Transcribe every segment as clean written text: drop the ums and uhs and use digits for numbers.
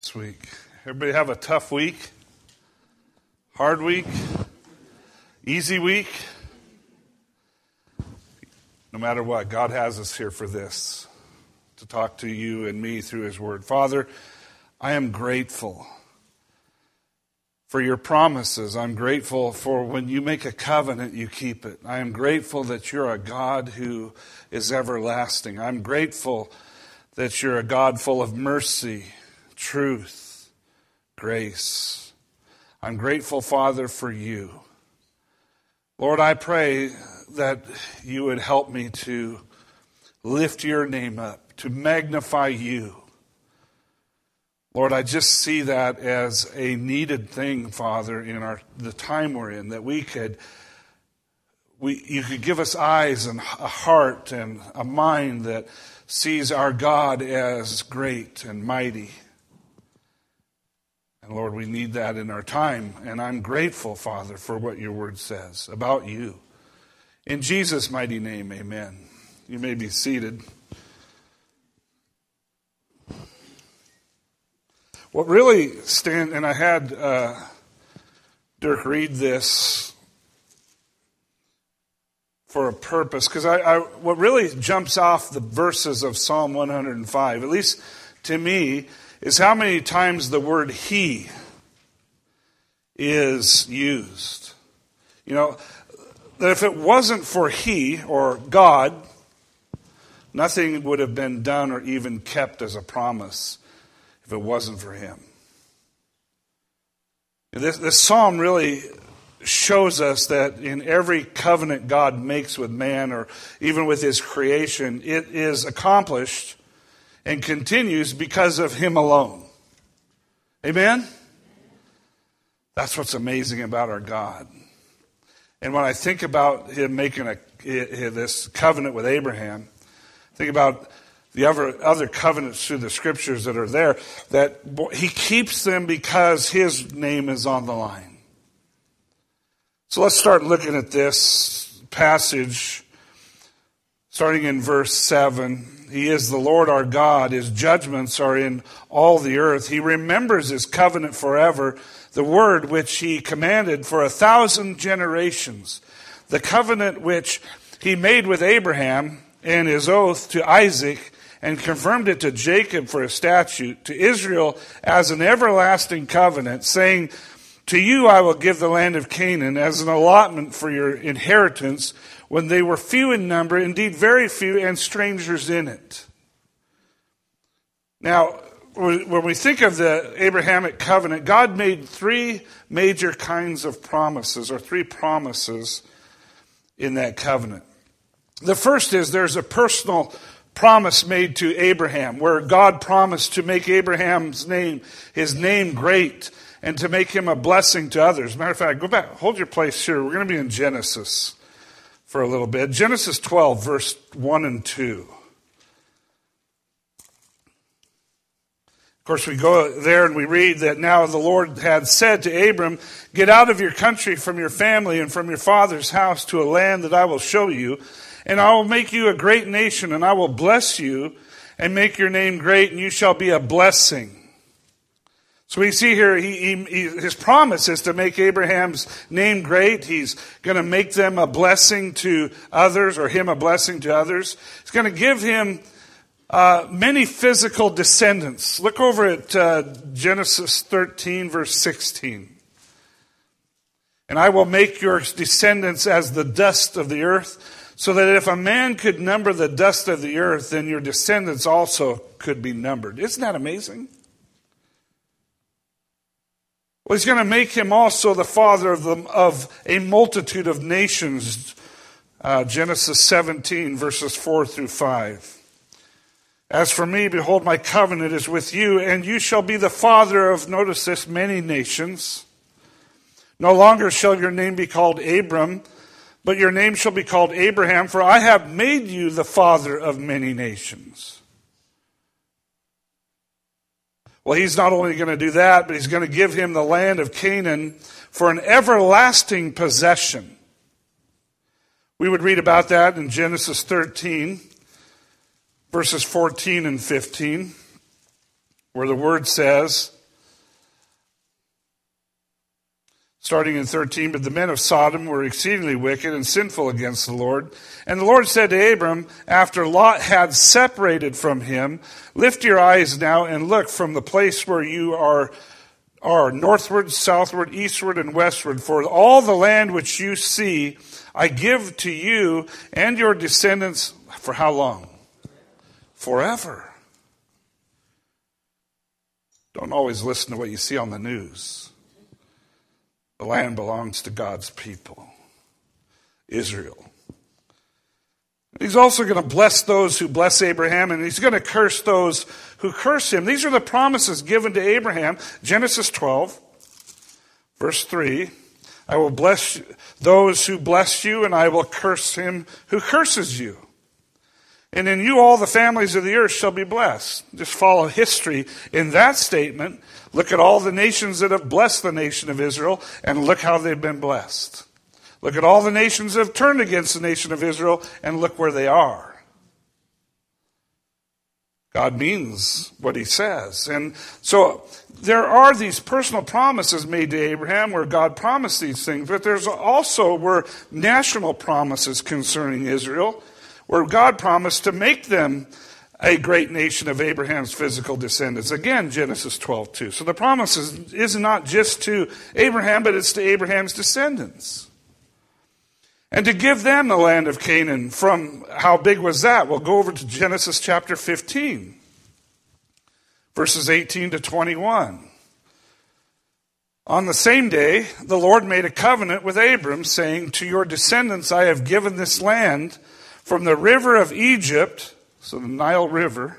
This week. Everybody have a tough week? Hard week? Easy week? No matter what, God has us here for this, to talk to you and me through His Word. Father, I am grateful for your promises. I'm grateful for when you make a covenant, you keep it. I am grateful that you're a God who is everlasting. I'm grateful that you're a God full of mercy, truth, grace. I'm grateful, Father, for you. Lord, I pray that you would help me to lift your name up, to magnify you. Lord, I just see that as a needed thing, Father, in the time we're in, that you could give us eyes and a heart and a mind that sees our God as great and mighty. And Lord, we need that in our time. And I'm grateful, Father, for what your word says about you. In Jesus' mighty name, amen. You may be seated. What really and I had Dirk read this for a purpose, because what really jumps off the verses of Psalm 105, at least to me, is how many times the word he is used. You know, that if it wasn't for he or God, nothing would have been done or even kept as a promise if it wasn't for him. This psalm really shows us that in every covenant God makes with man or even with his creation, it is accomplished and continues because of him alone. Amen? That's what's amazing about our God. And when I think about him making this covenant with Abraham, think about the other covenants through the scriptures that are there, that he keeps them because his name is on the line. So let's start looking at this passage, starting in verse 7. He is the Lord our God. His judgments are in all the earth. He remembers his covenant forever, the word which he commanded for 1,000 generations, the covenant which he made with Abraham and his oath to Isaac, and confirmed it to Jacob for a statute, to Israel as an everlasting covenant, saying, to you I will give the land of Canaan as an allotment for your inheritance, when they were few in number, indeed very few, and strangers in it. Now, when we think of the Abrahamic covenant, God made three major kinds of promises, or three promises in that covenant. The first is there's a personal promise made to Abraham, where God promised to make Abraham's name, his name great, and to make him a blessing to others. Matter of fact, go back, hold your place here. We're going to be in Genesis for a little bit. Genesis 12, verse 1 and 2. Of course, we go there and we read that now the Lord had said to Abram, get out of your country, from your family, and from your father's house to a land that I will show you, and I will make you a great nation, and I will bless you and make your name great, and you shall be a blessing. So we see here, his promise is to make Abraham's name great. He's going to make them a blessing to others, or him a blessing to others. He's going to give him many physical descendants. Look over at Genesis 13, verse 16. And I will make your descendants as the dust of the earth, so that if a man could number the dust of the earth, then your descendants also could be numbered. Isn't that amazing? Well, he's going to make him also the father of a multitude of nations. Genesis 17, verses 4 through 5. As for me, behold, my covenant is with you, and you shall be the father of, notice this, many nations. No longer shall your name be called Abram, but your name shall be called Abraham, for I have made you the father of many nations. Well, he's not only going to do that, but he's going to give him the land of Canaan for an everlasting possession. We would read about that in Genesis 13, verses 14 and 15. where the word says, starting in 13, but the men of Sodom were exceedingly wicked and sinful against the Lord. And the Lord said to Abram, after Lot had separated from him, lift your eyes now and look from the place where you are northward, southward, eastward, and westward. For all the land which you see, I give to you and your descendants for how long? Forever. Don't always listen to what you see on the news. The land belongs to God's people, Israel. He's also going to bless those who bless Abraham, and he's going to curse those who curse him. These are the promises given to Abraham. Genesis 12, verse 3. I will bless those who bless you, and I will curse him who curses you. And in you all the families of the earth shall be blessed. Just follow history in that statement. Look at all the nations that have blessed the nation of Israel, and look how they've been blessed. Look at all the nations that have turned against the nation of Israel, and look where they are. God means what he says. And so there are these personal promises made to Abraham where God promised these things, but there's also were national promises concerning Israel, where God promised to make them a great nation of Abraham's physical descendants. Again, Genesis 12:2. So the promise is not just to Abraham, but it's to Abraham's descendants. And to give them the land of Canaan. From how big was that? We'll go over to Genesis chapter 15, verses 18 to 21. On the same day, the Lord made a covenant with Abram, saying, to your descendants I have given this land, from the river of Egypt, so the Nile River,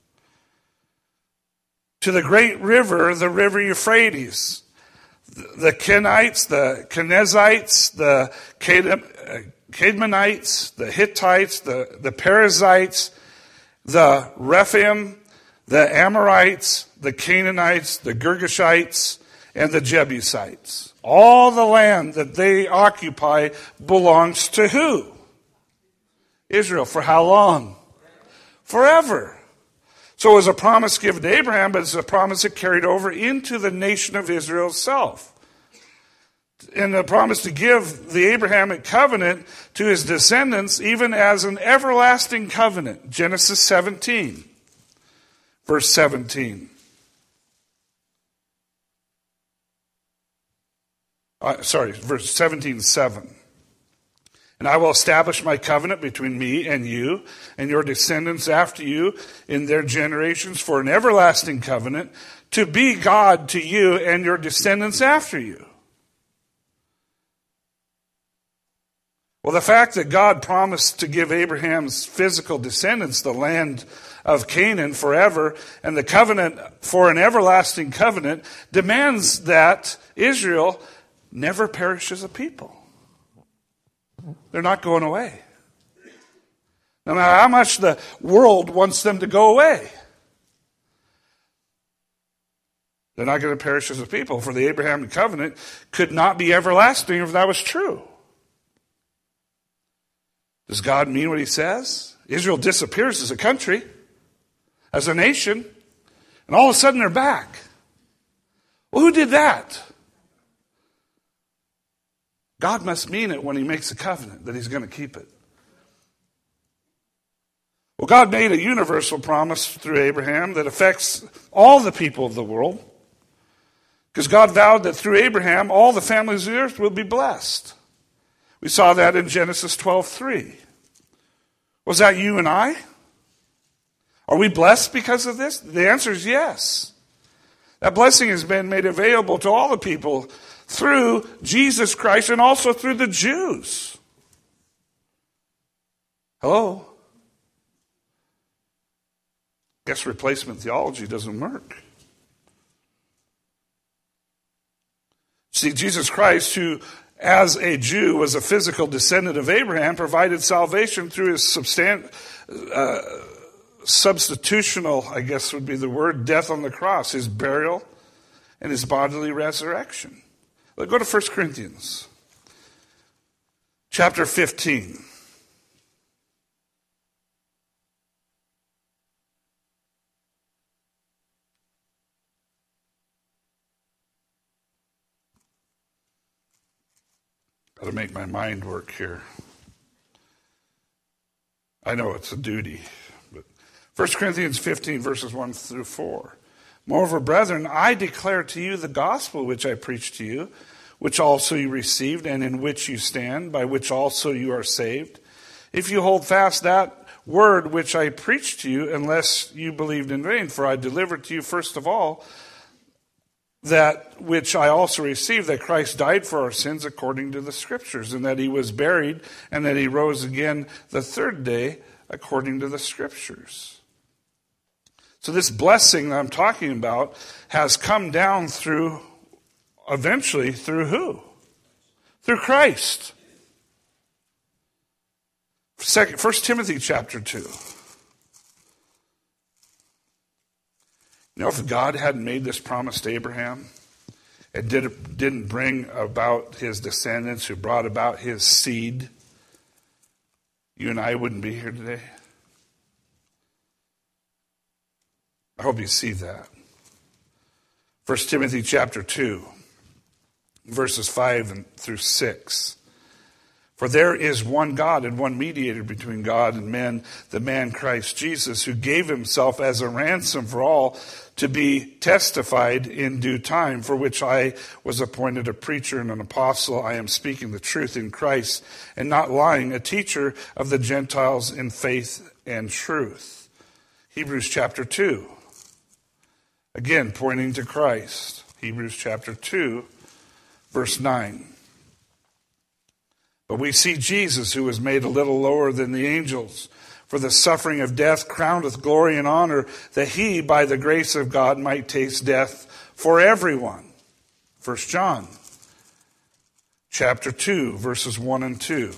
to the great river, the river Euphrates. The Kenites, the Kenizzites, the Cadmonites, the Hittites, the Perizzites, the Rephaim, the Amorites, the Canaanites, the Girgashites, and the Jebusites. All the land that they occupy belongs to who? Israel. For how long? Forever. So it was a promise given to Abraham, but it's a promise that carried over into the nation of Israel itself. And the promise to give the Abrahamic covenant to his descendants even as an everlasting covenant. Genesis 17, verse 17. Verse 17:7. And I will establish my covenant between me and you and your descendants after you in their generations for an everlasting covenant to be God to you and your descendants after you. Well, the fact that God promised to give Abraham's physical descendants the land of Canaan forever and the covenant for an everlasting covenant demands that Israel never perish as a people. They're not going away. No matter how much the world wants them to go away, they're not going to perish as a people, for the Abrahamic covenant could not be everlasting if that was true. Does God mean what he says? Israel disappears as a country, as a nation, and all of a sudden they're back. Well, who did that? God must mean it when he makes a covenant, that he's going to keep it. Well, God made a universal promise through Abraham that affects all the people of the world, because God vowed that through Abraham, all the families of the earth will be blessed. We saw that in Genesis 12:3. Was that you and I? Are we blessed because of this? The answer is yes. That blessing has been made available to all the people through Jesus Christ and also through the Jews. Hello? Guess replacement theology doesn't work. See, Jesus Christ, who as a Jew was a physical descendant of Abraham, provided salvation through his substitutional, I guess would be the word, death on the cross, his burial, and his bodily resurrection. Let's go to 1 Corinthians chapter 15. Got to make my mind work here. I know it's a duty. But 1 Corinthians 15, verses 1 through 4. Moreover, brethren, I declare to you the gospel which I preached to you, which also you received, and in which you stand, by which also you are saved. If you hold fast that word which I preached to you, unless you believed in vain. For I delivered to you first of all that which I also received, that Christ died for our sins according to the Scriptures, and that he was buried, and that he rose again the third day according to the Scriptures. So this blessing that I'm talking about has come down eventually through who? Through Christ. 1 Timothy chapter 2. You know, if God hadn't made this promise to Abraham and didn't bring about his descendants who brought about his seed, you and I wouldn't be here today. I hope you see that. 1 Timothy chapter 2, verses 5 through 6. For there is one God and one mediator between God and men, the man Christ Jesus, who gave himself as a ransom for all, to be testified in due time, for which I was appointed a preacher and an apostle. I am speaking the truth in Christ and not lying, a teacher of the Gentiles in faith and truth. Hebrews chapter 2, again pointing to Christ. Hebrews chapter 2, verse 9. But we see Jesus, who was made a little lower than the angels, for the suffering of death, crowned with glory and honor, that he, by the grace of God, might taste death for everyone. 1 John chapter 2, verses 1 and 2.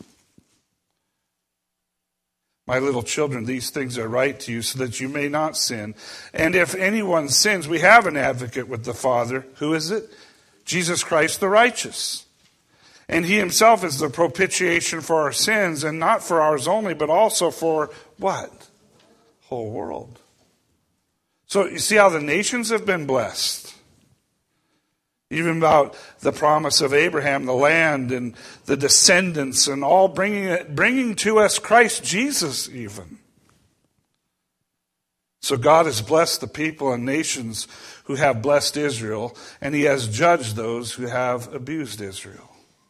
My little children, these things I write to you so that you may not sin. And if anyone sins, we have an advocate with the Father. Who is it? Jesus Christ the righteous. And he himself is the propitiation for our sins, and not for ours only, but also for what? Whole world. So you see how the nations have been blessed. Even about the promise of Abraham, the land and the descendants, and all bringing to us Christ Jesus even. So God has blessed the people and nations who have blessed Israel, and he has judged those who have abused Israel.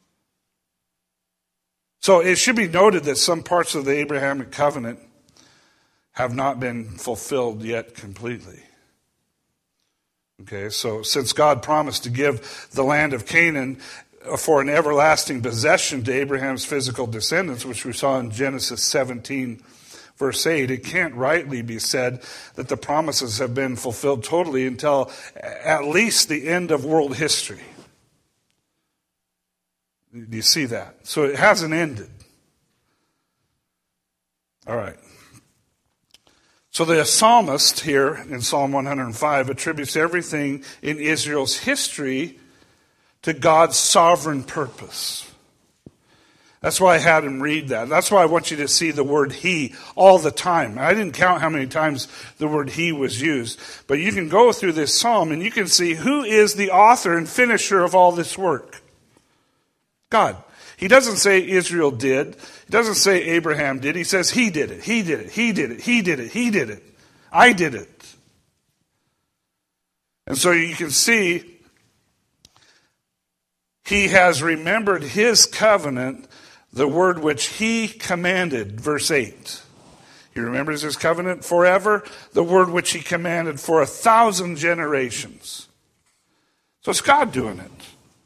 So it should be noted that some parts of the Abrahamic covenant have not been fulfilled yet completely. Okay, so since God promised to give the land of Canaan for an everlasting possession to Abraham's physical descendants, which we saw in Genesis 17, verse 8, it can't rightly be said that the promises have been fulfilled totally until at least the end of world history. Do you see that? So it hasn't ended. All right. So the psalmist here in Psalm 105 attributes everything in Israel's history to God's sovereign purpose. That's why I had him read that. That's why I want you to see the word he all the time. I didn't count how many times the word he was used, but you can go through this psalm and you can see who is the author and finisher of all this work. God. He doesn't say Israel did. He doesn't say Abraham did. He says he did it. He did it. He did it. He did it. He did it. I did it. And so you can see he has remembered his covenant, the word which he commanded, verse 8. He remembers his covenant forever, the word which he commanded for 1,000 generations. So it's God doing it.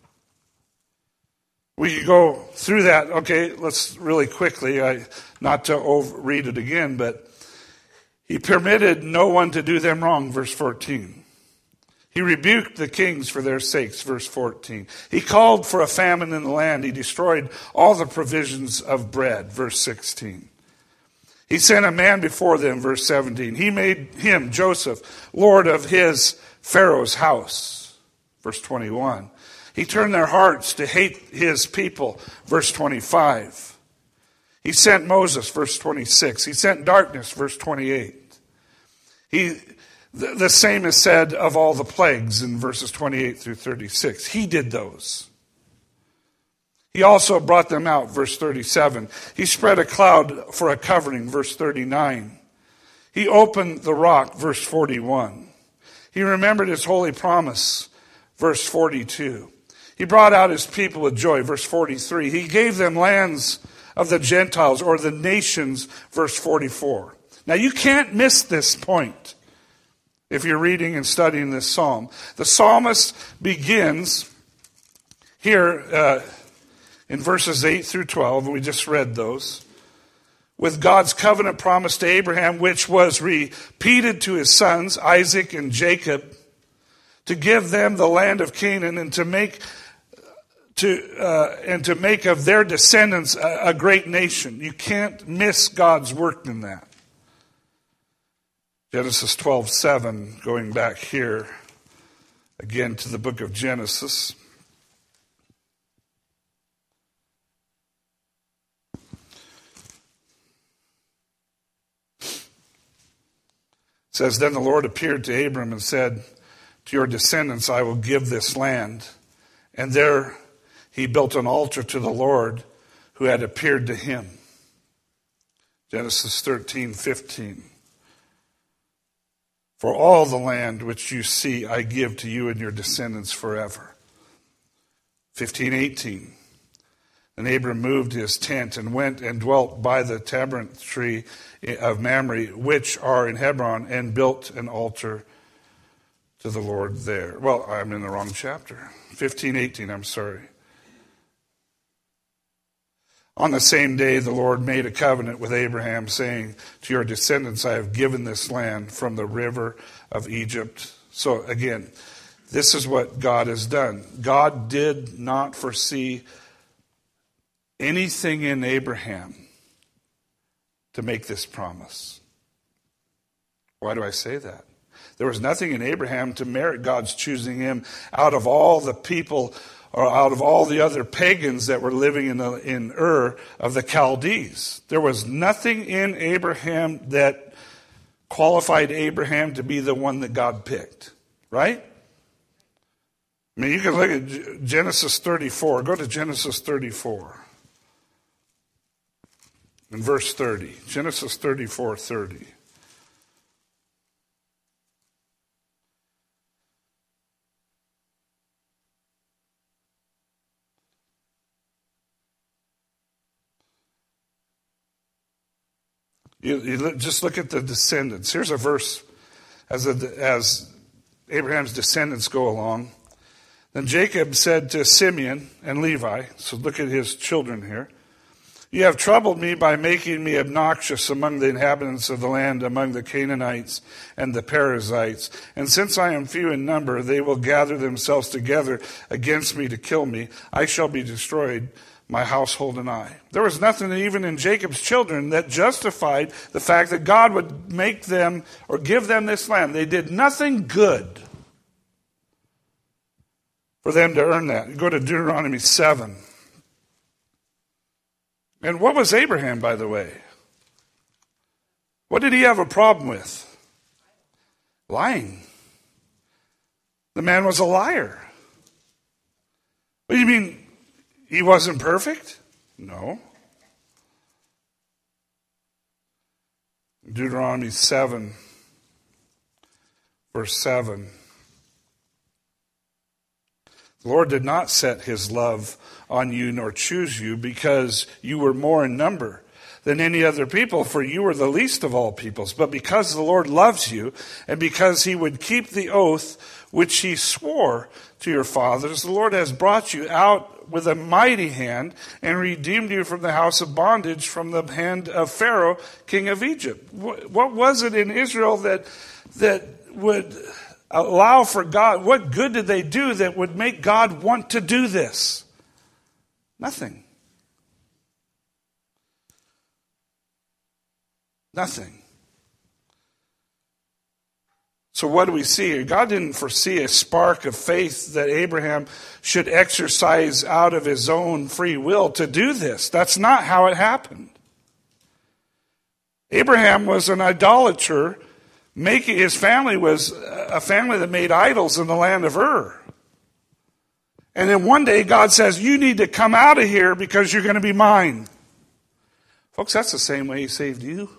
We could go through that. Okay, let's really quickly, not to read it again, but he permitted no one to do them wrong, verse 14. He rebuked the kings for their sakes, verse 14. He called for a famine in the land. He destroyed all the provisions of bread, verse 16. He sent a man before them, verse 17. He made him, Joseph, Lord of his Pharaoh's house, verse 21. He turned their hearts to hate his people, verse 25. He sent Moses, verse 26. He sent darkness, verse 28. The same is said of all the plagues in verses 28 through 36. He did those. He also brought them out, verse 37. He spread a cloud for a covering, verse 39. He opened the rock, verse 41. He remembered his holy promise, verse 42. He brought out his people with joy, verse 43. He gave them lands of the Gentiles or the nations, verse 44. Now you can't miss this point if you're reading and studying this psalm. The psalmist begins here in verses 8 through 12, and we just read those, with God's covenant promise to Abraham, which was repeated to his sons, Isaac and Jacob, to give them the land of Canaan and to make of their descendants a great nation. You can't miss God's work in that. Genesis 12:7, going back here again to the book of Genesis. It says, "Then the Lord appeared to Abram and said, 'To your descendants I will give this land.' And there he built an altar to the Lord who had appeared to him." Genesis 13:15. "For all the land which you see I give to you and your descendants forever." 15:18. "And Abram moved his tent and went and dwelt by the terebinth tree of Mamre, which are in Hebron, and built an altar to the Lord there." Well, I'm in the wrong chapter. 15:18, I'm sorry. "On the same day the Lord made a covenant with Abraham, saying, 'To your descendants I have given this land from the river of Egypt.'" So again, this is what God has done. God did not foresee anything in Abraham to make this promise. Why do I say that? There was nothing in Abraham to merit God's choosing him out of all the people or out of all the other pagans that were living in Ur of the Chaldees. There was nothing in Abraham that qualified Abraham to be the one that God picked. Right? I mean, you can look at Genesis 34. Go to Genesis 34. In verse 30. Genesis 34:30. You just look at the descendants. Here's a verse as Abraham's descendants go along. "Then Jacob said to Simeon and Levi," so look at his children here, "You have troubled me by making me obnoxious among the inhabitants of the land, among the Canaanites and the Perizzites. And since I am few in number, they will gather themselves together against me to kill me. I shall be destroyed, my household and I." There was nothing even in Jacob's children that justified the fact that God would make them or give them this land. They did nothing good for them to earn that. You go to Deuteronomy 7. And what was Abraham, by the way? What did he have a problem with? Lying. The man was a liar. What do you mean? He wasn't perfect? No. Deuteronomy 7, verse 7. "The Lord did not set his love on you nor choose you because you were more in number than any other people, for you were the least of all peoples. But because the Lord loves you and because he would keep the oath which he swore to your fathers, the Lord has brought you out with a mighty hand and redeemed you from the house of bondage, from the hand of Pharaoh, king of Egypt." What was it in Israel that would allow for God? What good did they do that would make God want to do this? Nothing. Nothing. So what do we see here? God didn't foresee a spark of faith that Abraham should exercise out of his own free will to do this. That's not how it happened. Abraham was an idolater. His family was a family that made idols in the land of Ur. And then one day God says, you need to come out of here because you're going to be mine. Folks, that's the same way he saved you.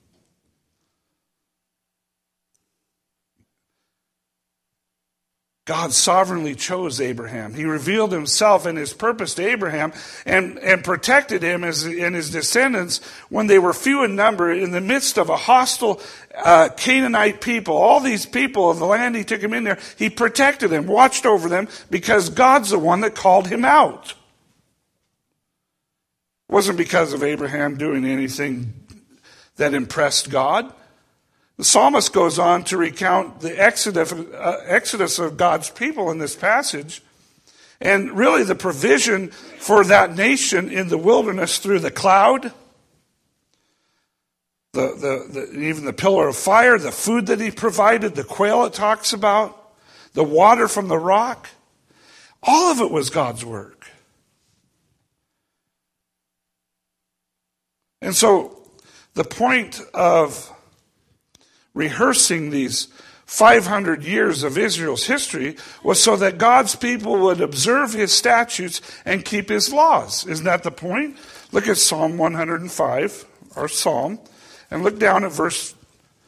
God sovereignly chose Abraham. He revealed himself and his purpose to Abraham and protected him and his descendants when they were few in number in the midst of a hostile Canaanite people. All these people of the land he took him in there, he protected them, watched over them, because God's the one that called him out. It wasn't because of Abraham doing anything that impressed God. The psalmist goes on to recount the exodus of God's people in this passage, and really the provision for that nation in the wilderness through the cloud, even the pillar of fire, the food that he provided, the quail it talks about, the water from the rock. All of it was God's work. And so the point of rehearsing these 500 years of Israel's history was so that God's people would observe his statutes and keep his laws. Isn't that the point? Look at Psalm 105, our psalm, and look down at verses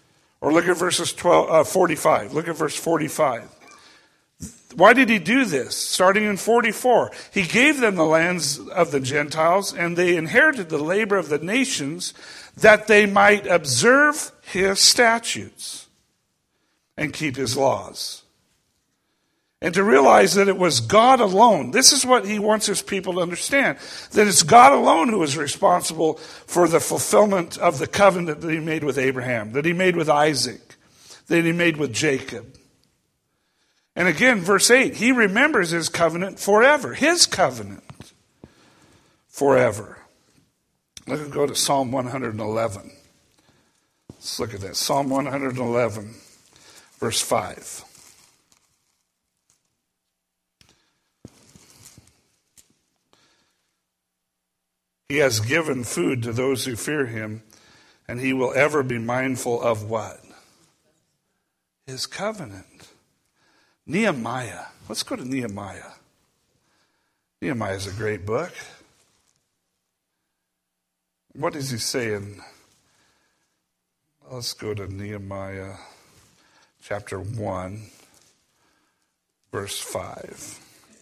45. Look at verse 45. Why did he do this? Starting in 44. He gave them the lands of the Gentiles, and they inherited the labor of the nations, that they might observe his statutes and keep his laws. And to realize that it was God alone. This is what he wants his people to understand. That it's God alone who is responsible for the fulfillment of the covenant that he made with Abraham, that he made with Isaac, that he made with Jacob. And again, verse 8, he remembers his covenant forever. His covenant forever. Let's go to Psalm 111. Let's look at that. Psalm 111, verse 5. He has given food to those who fear him, and he will ever be mindful of what? His covenant. Nehemiah. Let's go to Nehemiah. Nehemiah is a great book. What does he say in... Let's go to Nehemiah chapter 1, verse 5.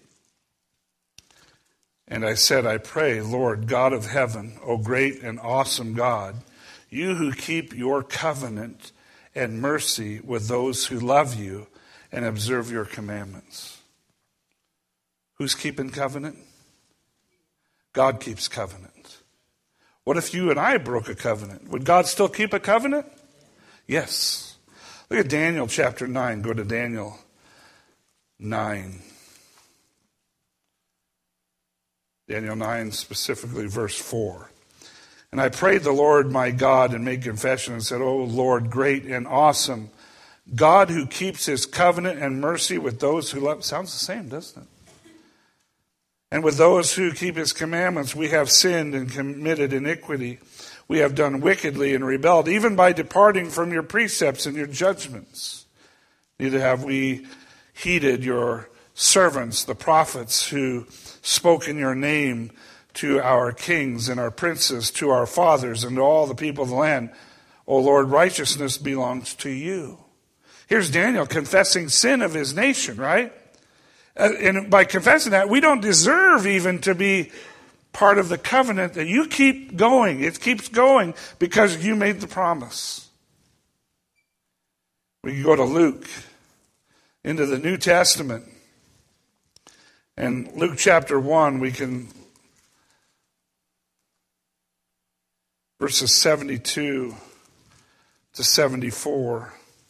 And I said, I pray, Lord, God of heaven, O great and awesome God, you who keep your covenant and mercy with those who love you and observe your commandments. Who's keeping covenant? God keeps covenant. What if you and I broke a covenant? Would God still keep a covenant? Yes. Look at Daniel chapter 9. Go to Daniel 9. Daniel 9, specifically verse 4. And I prayed the Lord my God and made confession and said, O Lord, great and awesome, God who keeps his covenant and mercy with those who love. Sounds the same, doesn't it? And with those who keep his commandments, we have sinned and committed iniquity. We have done wickedly and rebelled, even by departing from your precepts and your judgments. Neither have we heeded your servants, the prophets, who spoke in your name to our kings and our princes, to our fathers, and to all the people of the land. O Lord, righteousness belongs to you. Here's Daniel confessing sin of his nation, right? And by confessing that, we don't deserve even to be part of the covenant that you keep going. It keeps going because you made the promise. We can go to Luke, into the New Testament. And Luke chapter 1, we can, verses 72 to 74.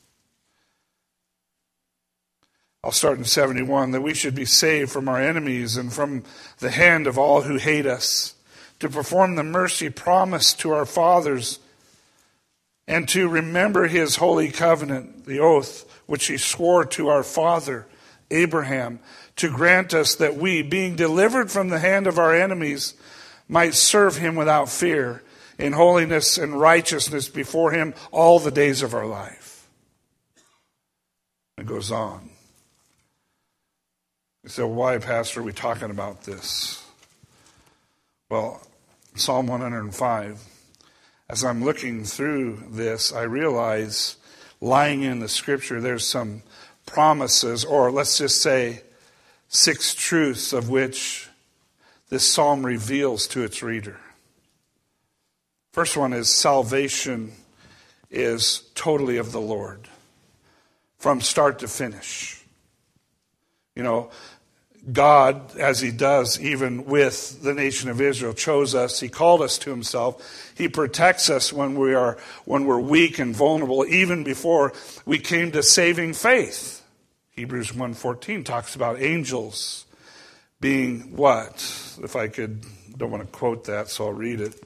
I'll start in 71, that we should be saved from our enemies and from the hand of all who hate us, to perform the mercy promised to our fathers, and to remember his holy covenant, the oath which he swore to our father Abraham, to grant us that we, being delivered from the hand of our enemies, might serve him without fear, in holiness and righteousness before him all the days of our life. It goes on. So why, Pastor, are we talking about this? Well, Psalm 105, as I'm looking through this, I realize lying in the Scripture, there's some promises, or let's just say 6 truths of which this psalm reveals to its reader. First one is salvation is totally of the Lord, from start to finish. You know, God, as he does even with the nation of Israel, chose us. He called us to himself. He protects us when we're weak and vulnerable, even before we came to saving faith. Hebrews 1:14 talks about angels being what? If I could, don't want to quote that, so I'll read it.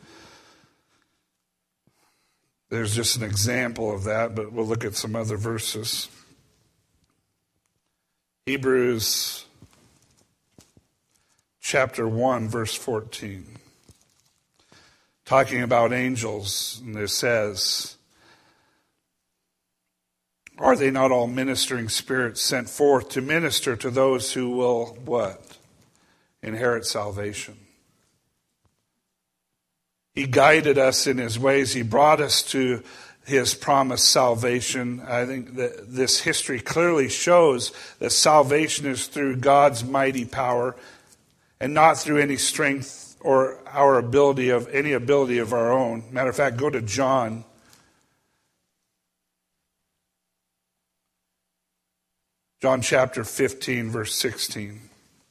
There's just an example of that, but we'll look at some other verses. Hebrews chapter 1, verse 14. Talking about angels, and it says, are they not all ministering spirits sent forth to minister to those who will, what? Inherit salvation. He guided us in his ways. He brought us to his promised salvation. I think that this history clearly shows that salvation is through God's mighty power and not through any strength or our ability of our own. Matter of fact, go to John. John chapter 15, verse 16.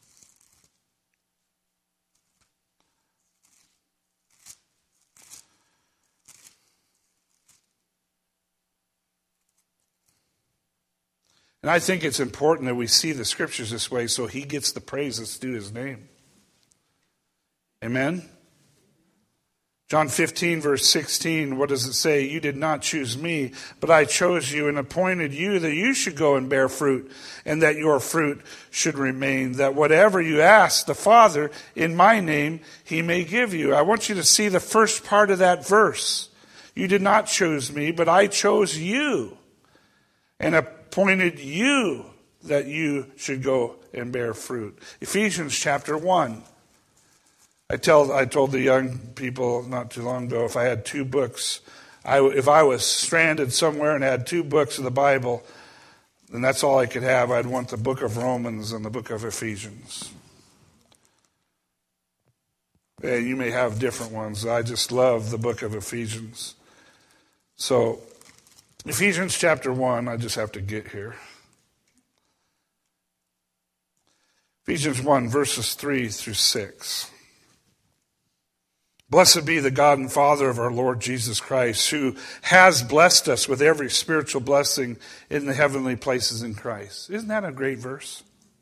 And I think it's important that we see the Scriptures this way so he gets the praise that's due his name. Amen? John 15, verse 16, what does it say? You did not choose me, but I chose you and appointed you that you should go and bear fruit, and that your fruit should remain, that whatever you ask the Father in my name, he may give you. I want you to see the first part of that verse. You did not choose me, but I chose you and appointed you that you should go and bear fruit. Ephesians chapter 1. I told the young people not too long ago, if I had 2 books, if I was stranded somewhere and had 2 books of the Bible, then that's all I could have. I'd want the book of Romans and the book of Ephesians. And you may have different ones. I just love the book of Ephesians. So, Ephesians chapter 1, I just have to get here. Ephesians 1, verses 3 through 6. Blessed be the God and Father of our Lord Jesus Christ, who has blessed us with every spiritual blessing in the heavenly places in Christ. Isn't that a great verse?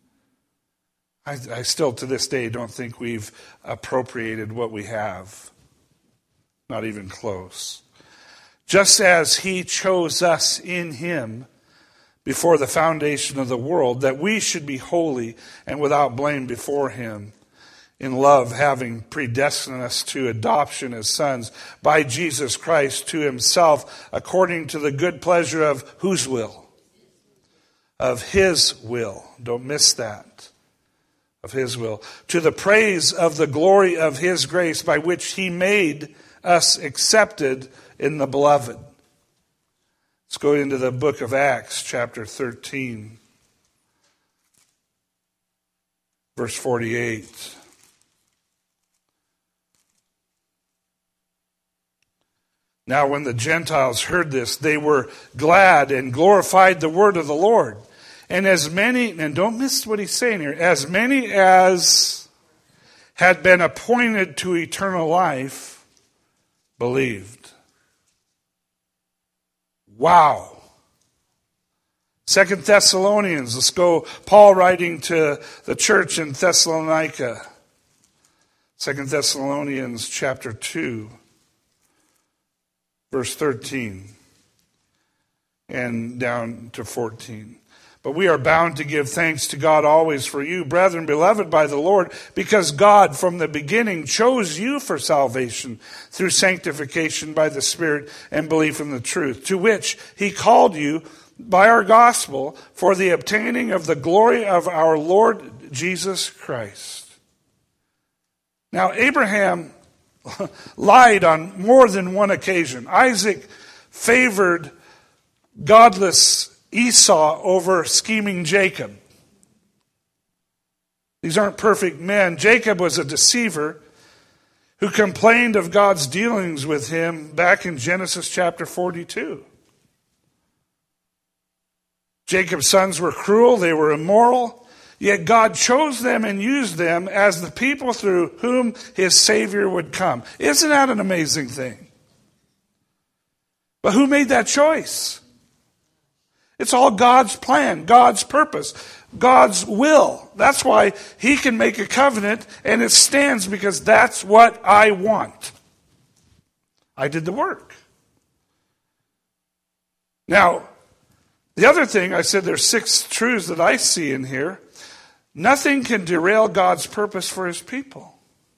I still to this day don't think we've appropriated what we have. Not even close. Just as he chose us in him before the foundation of the world, that we should be holy and without blame before him. In love, having predestined us to adoption as sons by Jesus Christ to himself, according to the good pleasure of whose will? Of his will. Don't miss that. Of his will. To the praise of the glory of his grace, by which he made us accepted in the beloved. Let's go into the book of Acts, chapter 13, verse 48. Now when the Gentiles heard this, they were glad and glorified the word of the Lord. And as many, and don't miss what he's saying here, as many as had been appointed to eternal life, believed. Wow. 2 Thessalonians, let's go. Paul writing to the church in Thessalonica. 2 Thessalonians chapter 2. Verse 13 and down to 14. But we are bound to give thanks to God always for you, brethren, beloved by the Lord, because God from the beginning chose you for salvation through sanctification by the Spirit and belief in the truth, to which he called you by our gospel for the obtaining of the glory of our Lord Jesus Christ. Now, Abraham lied on more than one occasion. Isaac favored godless Esau over scheming Jacob. These aren't perfect men. Jacob was a deceiver who complained of God's dealings with him back in Genesis chapter 42. Jacob's sons were cruel, they were immoral, yet God chose them and used them as the people through whom his Savior would come. Isn't that an amazing thing? But who made that choice? It's all God's plan, God's purpose, God's will. That's why he can make a covenant and it stands, because that's what I want. I did the work. Now, the other thing, I said there's 6 truths that I see in here. Nothing can derail God's purpose for his people.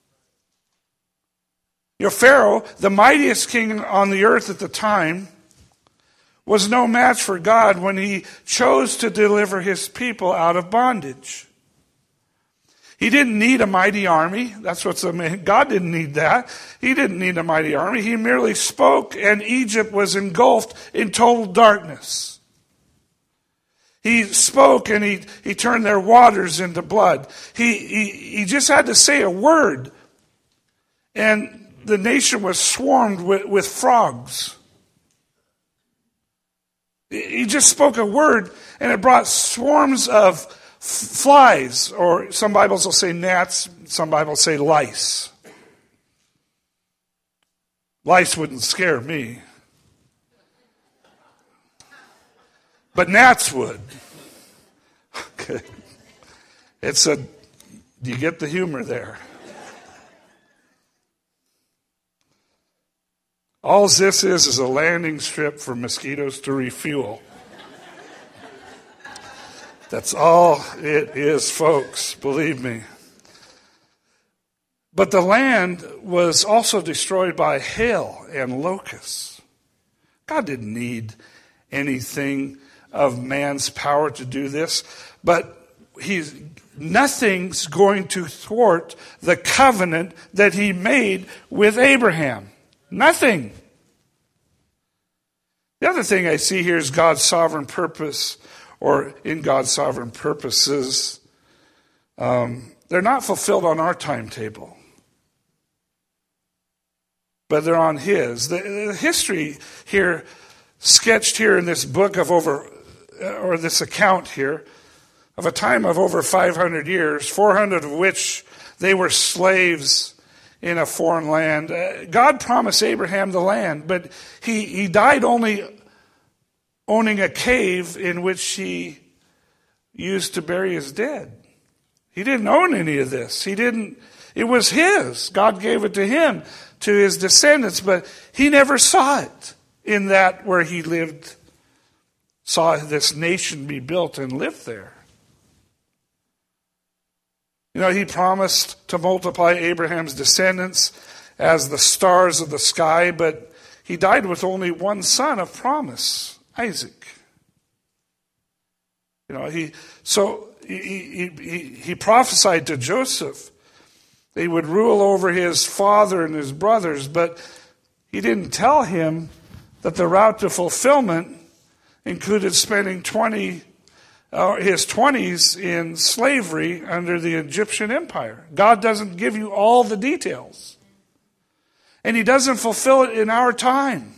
Pharaoh, the mightiest king on the earth at the time, was no match for God when he chose to deliver his people out of bondage. He didn't need a mighty army. That's what's amazing. God didn't need that. He didn't need a mighty army. He merely spoke, and Egypt was engulfed in total darkness. He spoke, and he turned their waters into blood. He just had to say a word, and the nation was swarmed with frogs. He just spoke a word, and it brought swarms of flies, or some Bibles will say gnats, some Bibles say lice. Lice wouldn't scare me, but gnats would. Okay. Do you get the humor there? All this is a landing strip for mosquitoes to refuel. That's all it is, folks, believe me. But the land was also destroyed by hail and locusts. God didn't need anything of man's power to do this, but nothing's going to thwart the covenant that he made with Abraham. Nothing. The other thing I see here is God's sovereign purpose, or in God's sovereign purposes. They're not fulfilled on our timetable, but they're on his. The history here, sketched here in this book of this account here, of a time of over 500 years, 400 of which they were slaves in a foreign land. God promised Abraham the land, but he died only owning a cave in which he used to bury his dead. He didn't own any of this. It was his. God gave it to him, to his descendants, but he never saw it in that where he lived, saw this nation be built and lived there. He promised to multiply Abraham's descendants as the stars of the sky, but he died with only one son of promise, Isaac. He prophesied to Joseph that he would rule over his father and his brothers, but he didn't tell him that the route to fulfillment included spending his 20s in slavery under the Egyptian empire. God doesn't give you all the details. And he doesn't fulfill it in our time.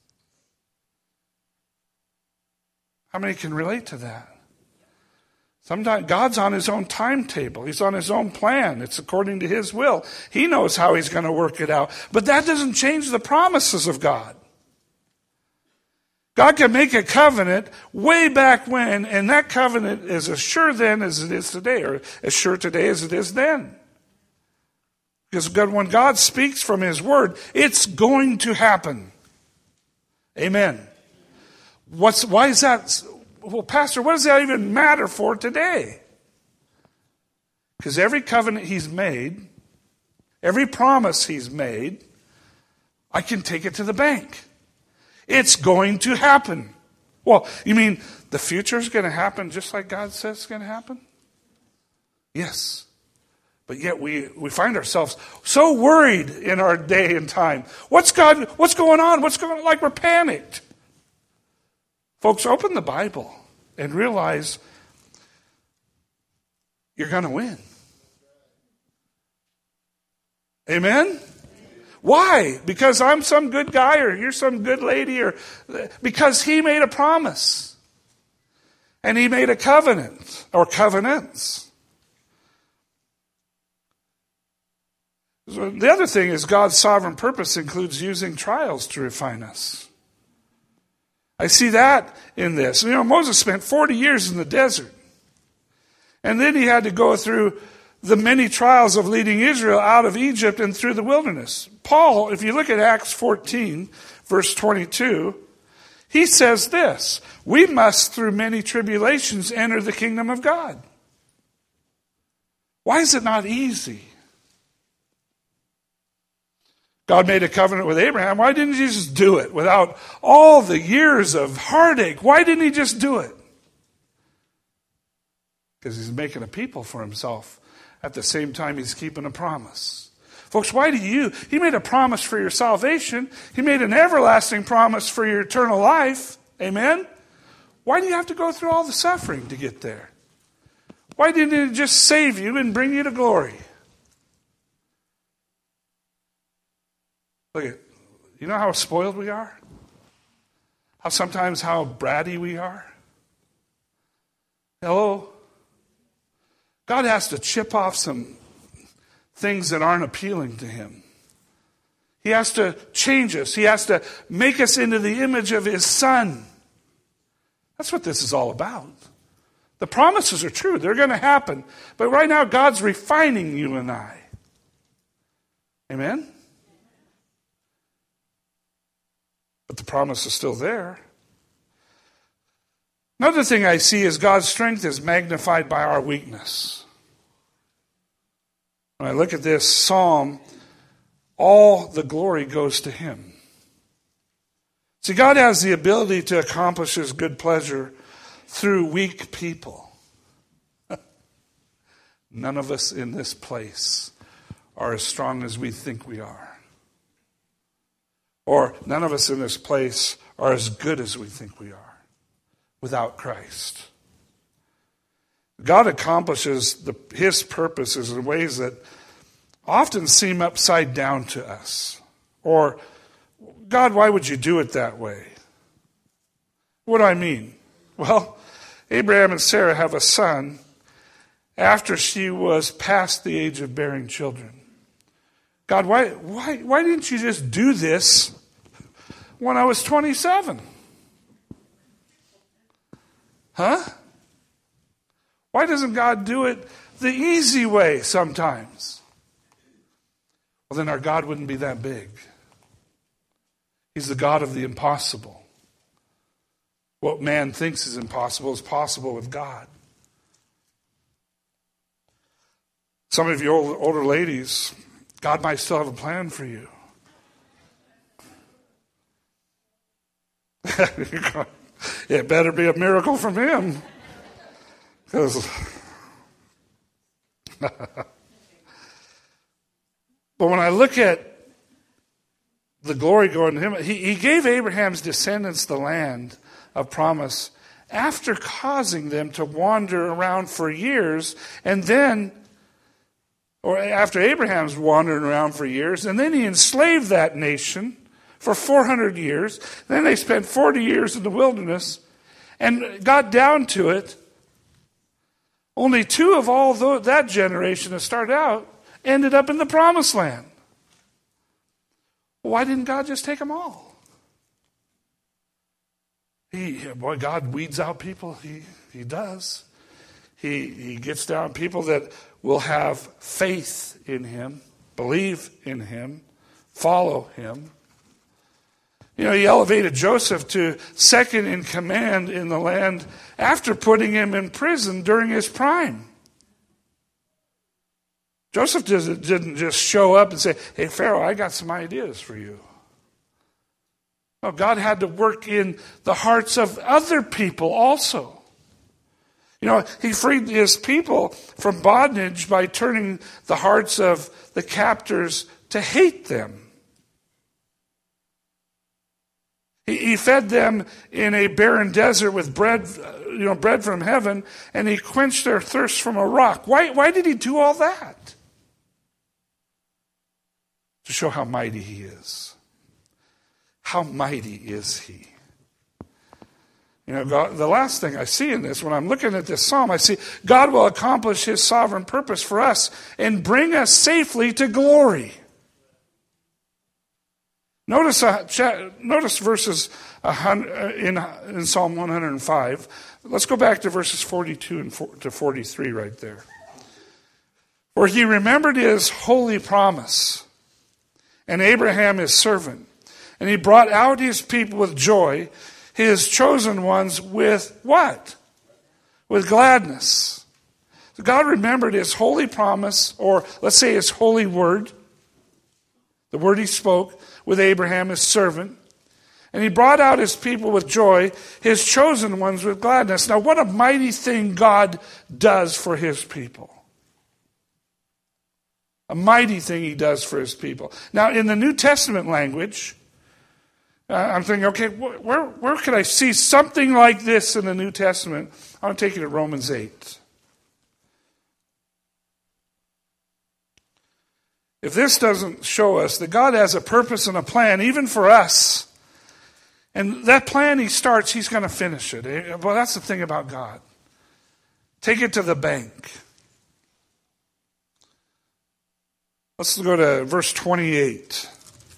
How many can relate to that? Sometimes God's on his own timetable. He's on his own plan. It's according to his will. He knows how he's going to work it out. But that doesn't change the promises of God. God can make a covenant way back when, and that covenant is as sure then as it is today, or as sure today as it is then. Because when God speaks from his word, it's going to happen. Amen. Why is that? Well, Pastor, what does that even matter for today? Because every covenant he's made, every promise he's made, I can take it to the bank. It's going to happen. Well, you mean the future is going to happen just like God says it's going to happen? Yes. But yet we find ourselves so worried in our day and time. What's going on? What's going on? Like we're panicked. Folks, open the Bible and realize you're going to win. Amen? Why? Because I'm some good guy or you're some good lady, or because he made a promise. And he made a covenant or covenants. The other thing is God's sovereign purpose includes using trials to refine us. I see that in this. Moses spent 40 years in the desert. And then he had to go through the many trials of leading Israel out of Egypt and through the wilderness. Paul, if you look at Acts 14, verse 22, he says this: we must through many tribulations enter the kingdom of God. Why is it not easy? God made a covenant with Abraham. Why didn't he just do it without all the years of heartache? Why didn't he just do it? Because he's making a people for himself. At the same time, he's keeping a promise. Folks, why do you? He made a promise for your salvation. He made an everlasting promise for your eternal life. Amen? Why do you have to go through all the suffering to get there? Why didn't he just save you and bring you to glory? Look at, you know how spoiled we are? How bratty we are? Hello? God has to chip off some things that aren't appealing to him. He has to change us. He has to make us into the image of his Son. That's what this is all about. The promises are true. They're going to happen. But right now, God's refining you and I. Amen? But the promise is still there. Another thing I see is God's strength is magnified by our weakness. When I look at this psalm, all the glory goes to him. See, God has the ability to accomplish his good pleasure through weak people. None of us in this place are as strong as we think we are. Or none of us in this place are as good as we think we are without Christ. God accomplishes his purposes in ways that often seem upside down to us. Or, God, why would you do it that way? What do I mean? Well, Abraham and Sarah have a son after she was past the age of bearing children. God, why didn't you just do this when I was 27? Huh? Why doesn't God do it the easy way sometimes? Well, then our God wouldn't be that big. He's the God of the impossible. What man thinks is impossible is possible with God. Some of you older ladies, God might still have a plan for you. It better be a miracle from him. Because but when I look at the glory going to him, he gave Abraham's descendants the land of promise after causing them to wander around for years, and then, or after Abraham's wandering around for years, and then he enslaved that nation for 400 years. Then they spent 40 years in the wilderness and got down to it. Only 2 of all that generation that started out ended up in the promised land. Why didn't God just take them all? God weeds out people. He does. He gets down people that will have faith in him, believe in him, follow him. He elevated Joseph to second in command in the land after putting him in prison during his prime. Joseph didn't just show up and say, "Hey, Pharaoh, I got some ideas for you." No, God had to work in the hearts of other people also. He freed his people from bondage by turning the hearts of the captors to hate them. He fed them in a barren desert with bread from heaven, and he quenched their thirst from a rock. Why did he do all that? To show how mighty he is. How mighty is he? God, the last thing I see in this, when I'm looking at this psalm, I see God will accomplish his sovereign purpose for us and bring us safely to glory. Notice verses in Psalm 105. Let's go back to verses 42 to 43 right there. For he remembered his holy promise, and Abraham his servant, and he brought out his people with joy, his chosen ones with what? With gladness. So God remembered his holy promise, or let's say his holy word, the word he spoke with Abraham, his servant. And he brought out his people with joy, his chosen ones with gladness. Now, what a mighty thing God does for his people. A mighty thing he does for his people. Now, in the New Testament language, I'm thinking, okay, where could I see something like this in the New Testament? I want to take you to Romans 8. If this doesn't show us that God has a purpose and a plan, even for us, and that plan he starts, he's going to finish it. Well, that's the thing about God. Take it to the bank. Let's go to verse 28.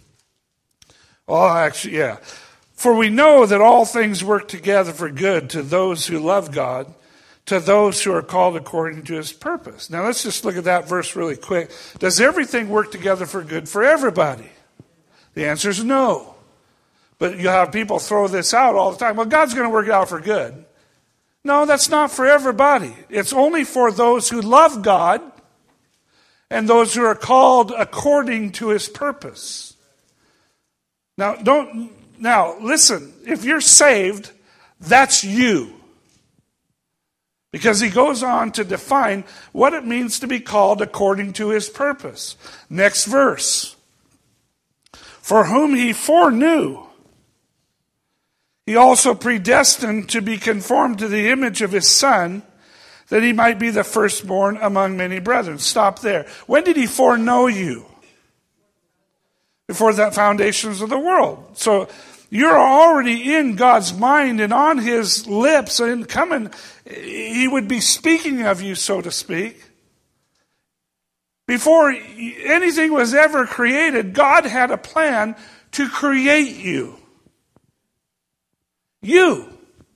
For we know that all things work together for good to those who love God, to those who are called according to his purpose. Now let's just look at that verse really quick. Does everything work together for good for everybody? The answer is no. But you have people throw this out all the time. Well, God's going to work it out for good. No, that's not for everybody. It's only for those who love God and those who are called according to his purpose. Now listen, if you're saved, that's you. Because he goes on to define what it means to be called according to his purpose. Next verse. For whom he foreknew, he also predestined to be conformed to the image of his Son, that he might be the firstborn among many brethren. Stop there. When did he foreknow you? Before the foundations of the world. So you're already in God's mind and on his lips, and coming, he would be speaking of you, so to speak. Before anything was ever created, God had a plan to create you. You.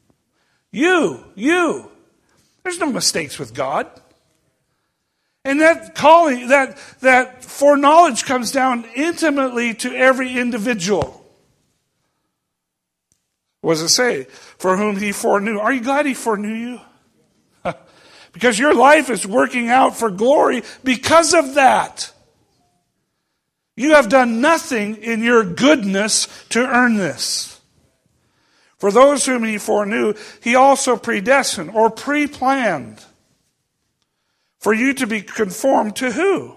There's no mistakes with God. And that calling, that foreknowledge comes down intimately to every individual. What does it say? For whom he foreknew. Are you glad he foreknew you? Because your life is working out for glory because of that. You have done nothing in your goodness to earn this. For those whom he foreknew, he also predestined or pre-planned for you to be conformed to who?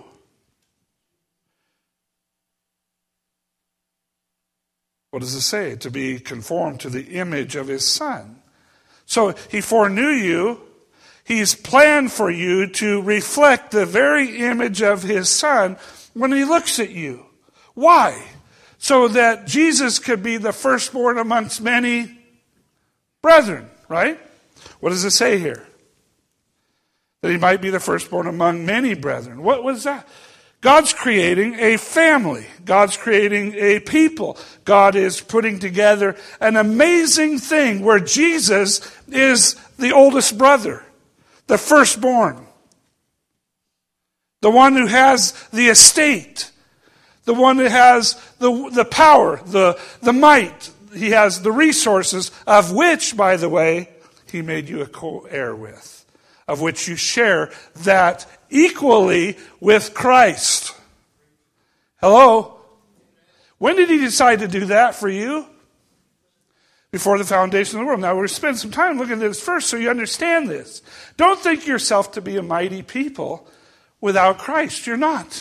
What does it say? To be conformed to the image of his Son. So he foreknew you. He's planned for you to reflect the very image of his Son when he looks at you. Why? So that Jesus could be the firstborn amongst many brethren, right? What does it say here? That he might be the firstborn among many brethren. What was that? God's creating a family. God's creating a people. God is putting together an amazing thing where Jesus is the oldest brother, the firstborn, the one who has the estate, the one who has the power, the might. He has the resources, of which, by the way, he made you a co-heir with, of which you share that equally with Christ. Hello? When did he decide to do that for you? before the foundation of the world. Now, we'll spend some time looking at this first so you understand this. Don't think yourself to be a mighty people without Christ. You're not.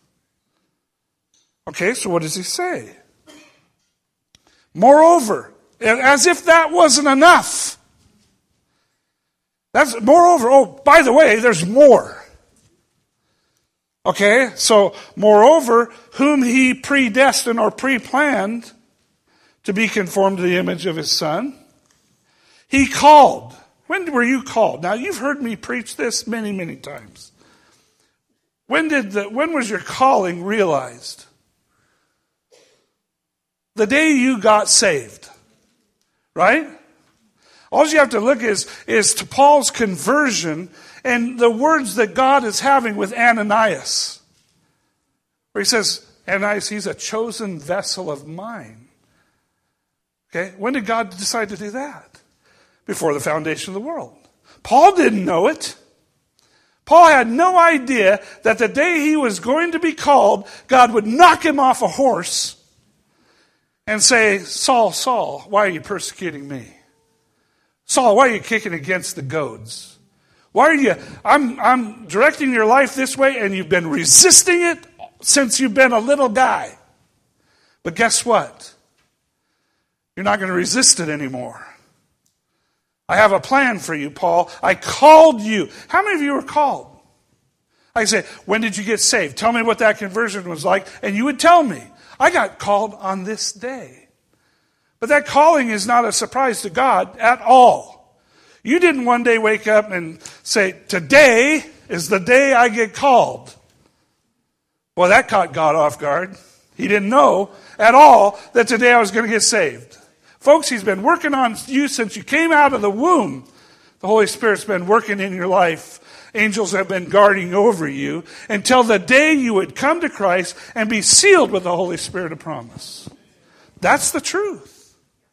Okay, so what does he say? Moreover, as if that wasn't enough. Moreover, oh, by the way, there's more. Okay, so moreover, whom he predestined or pre-planned to be conformed to the image of his Son, he called. When were you called? Now, you've heard me preach this many, many times. When was your calling realized? The day you got saved. Right? All you have to look is to Paul's conversion and the words that God is having with Ananias. Where he says, Ananias, he's a chosen vessel of mine. Okay? When did God decide to do that? Before the foundation of the world. Paul didn't know it. Paul had no idea that the day he was going to be called, God would knock him off a horse and say, Saul, Saul, why are you persecuting me? Saul, why are you kicking against the goads? Why are you, I'm directing your life this way and you've been resisting it since you've been a little guy. But guess what? You're not going to resist it anymore. I have a plan for you, Paul. I called you. How many of you were called? I say, when did you get saved? Tell me what that conversion was like. And you would tell me. I got called on this day. But that calling is not a surprise to God at all. You didn't one day wake up and say, today is the day I get called. Well, that caught God off guard. He didn't know at all that today I was going to get saved. Folks, he's been working on you since you came out of the womb. The Holy Spirit's been working in your life. Angels have been guarding over you until the day you would come to Christ and be sealed with the Holy Spirit of promise. That's the truth.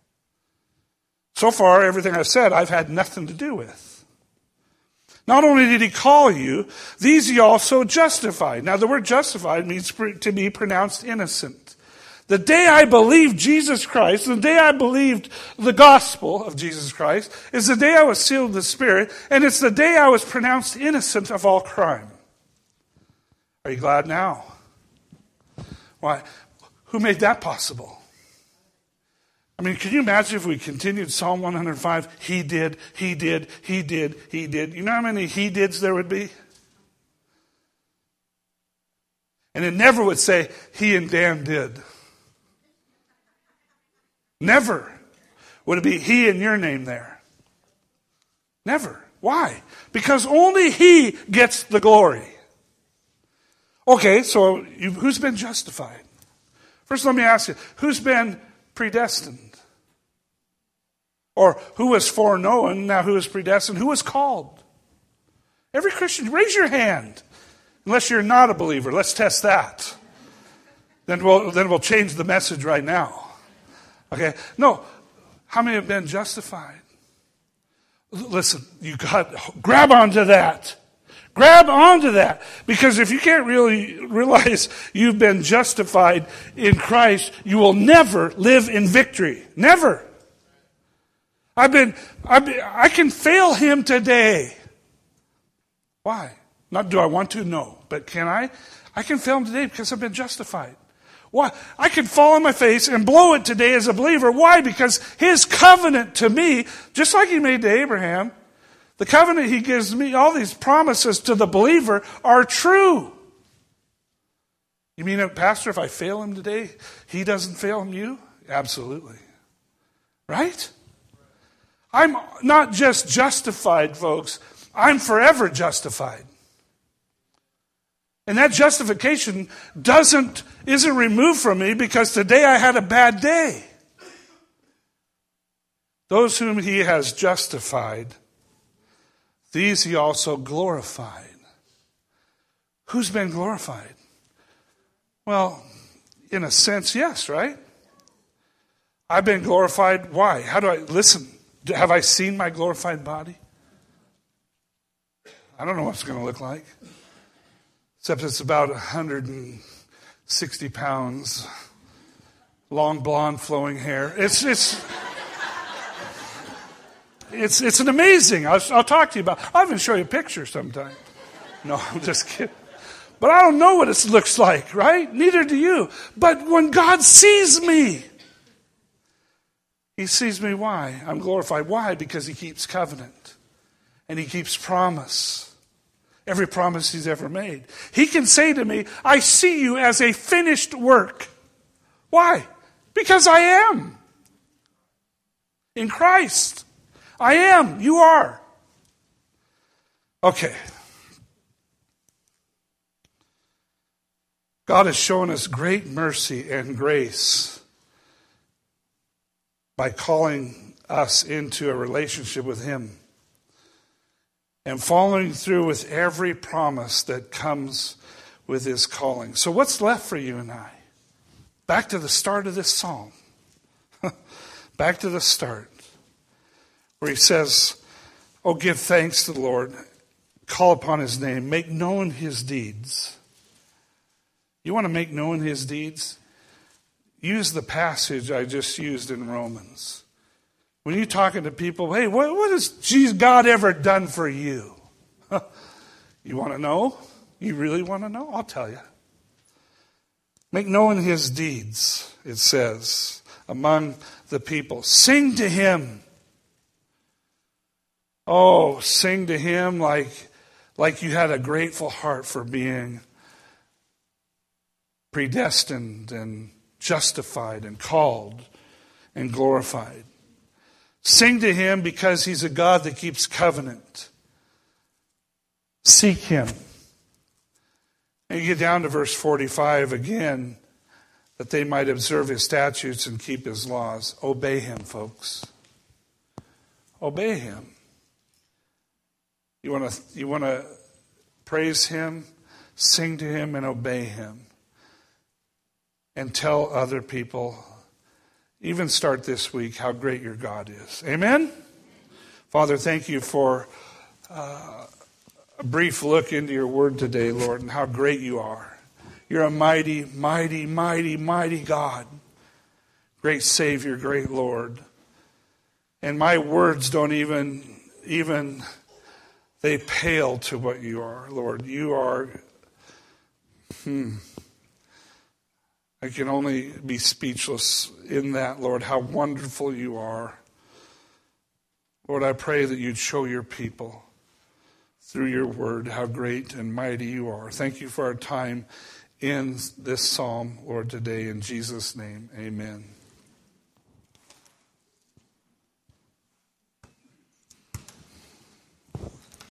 So far, everything I've said, I've had nothing to do with. Not only did he call you, these he also justified. Now, the word justified means to be pronounced innocent. The day I believed Jesus Christ, the day I believed the gospel of Jesus Christ, is the day I was sealed with the Spirit, and it's the day I was pronounced innocent of all crime. Are you glad now? Why? Who made that possible? I mean, can you imagine if we continued Psalm 105? He did, he did, he did, he did. You know how many he dids there would be? And it never would say, he and Dan did. Never would it be he and your name there. Never. Why? Because only he gets the glory. Okay, so who's been justified? First, let me ask you, who's been predestined? Or who was foreknown, now who is predestined? Who was called? Every Christian, raise your hand. Unless you're not a believer, let's test that. Then we'll change the message right now. Okay? No. How many have been justified? Listen, grab onto that. Grab onto that. Because if you can't really realize you've been justified in Christ, you will never live in victory. Never. I can fail him today. Why? Not do I want to? No. But can I? I can fail him today because I've been justified. Why? I can fall on my face and blow it today as a believer. Why? Because his covenant to me, just like he made to Abraham, the covenant he gives me, all these promises to the believer are true. You mean, Pastor, if I fail him today, he doesn't fail you? Absolutely. Right? I'm not just justified, folks. I'm forever justified. And that justification isn't removed from me because today I had a bad day. Those whom he has justified, these he also glorified. Who's been glorified? Well, in a sense, yes, right? I've been glorified. Why? How do I listen? Have I seen my glorified body? I don't know what it's going to look like. Except it's about 160 pounds, long blonde flowing hair. It's It's an amazing. I'll talk to you about. I'll even show you a picture sometime. No, I'm just kidding. But I don't know what it looks like, right? Neither do you. But when God sees me, He sees me. Why? I'm glorified. Why? Because He keeps covenant. And He keeps promise. Every promise He's ever made. He can say to me, I see you as a finished work. Why? Because I am. In Christ. I am. You are. Okay. God has shown us great mercy and grace by calling us into a relationship with Him and following through with every promise that comes with His calling. So what's left for you and I? Back to the start of this psalm. Back to the start, where He says, oh, give thanks to the Lord, call upon His name, make known His deeds. You want to make known His deeds? Use the passage I just used in Romans. When you're talking to people, hey, what has God ever done for you? You want to know? You really want to know? I'll tell you. Make known His deeds, it says, among the people. Sing to Him. Oh, sing to Him like you had a grateful heart for being predestined and justified and called and glorified. Sing to Him because He's a God that keeps covenant. Seek Him. And you get down to verse 45 again, that they might observe His statutes and keep His laws. Obey Him, folks. Obey Him. You want to praise Him, sing to Him, and obey Him. And tell other people, even start this week, how great your God is. Amen? Father, thank you for a brief look into your word today, Lord, and how great you are. You're a mighty, mighty, mighty, mighty God. Great Savior, great Lord. And my words don't even they pale to what you are, Lord. You are, I can only be speechless in that, Lord, how wonderful you are. Lord, I pray that you'd show your people through your word how great and mighty you are. Thank you for our time in this psalm, Lord, today. In Jesus' name, amen.